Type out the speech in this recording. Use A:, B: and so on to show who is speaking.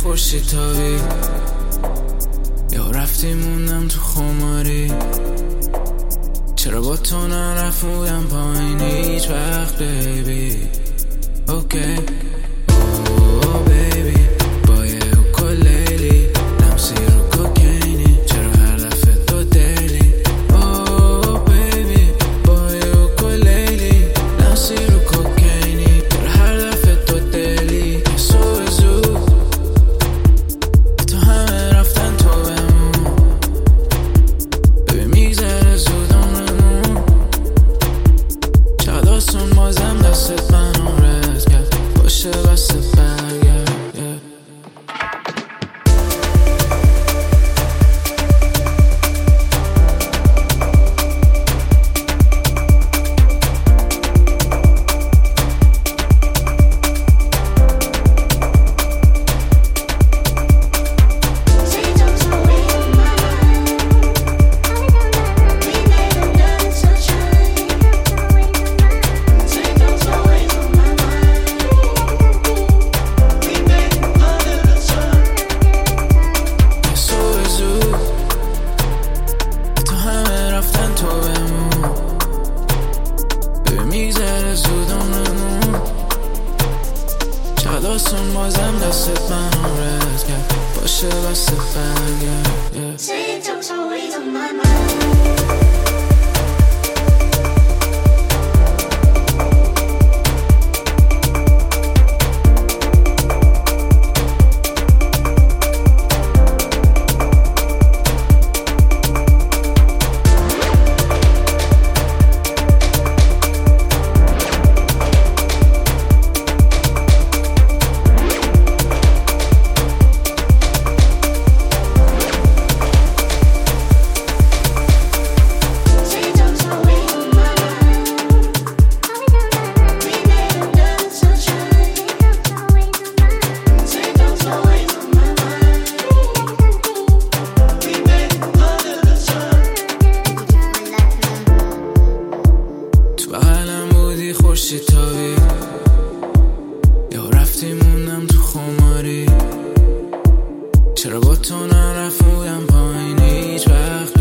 A: خورشید تابی، یا رفتی موندم تو خماری. چرا با تو نرفودم پایین هیچ وقت بیبی؟ اوکی اوه بیبی، با یه اوکولیلی لمسی رو کوکینی، چرا هر دفعه تو دیلی؟ اوه بیبی، با یه اوکولیلی لمسی رو کوکینی، چرا هر دفعه تو دیلی؟ صبح زود تو همه رفتن تو بمون، ببین میگذره زود عمرمون. چقدر داستان بازم دستت منو رد کرد، باشه بسته برگرد. داستان بازم دستت منو رد کرد، باشه بسته برگرد.
B: Say it don't always on my mind.
A: خورشید تابی، یا رفتی موندم تو خماری. چرا با تو نرفودم پایین هیچ وقت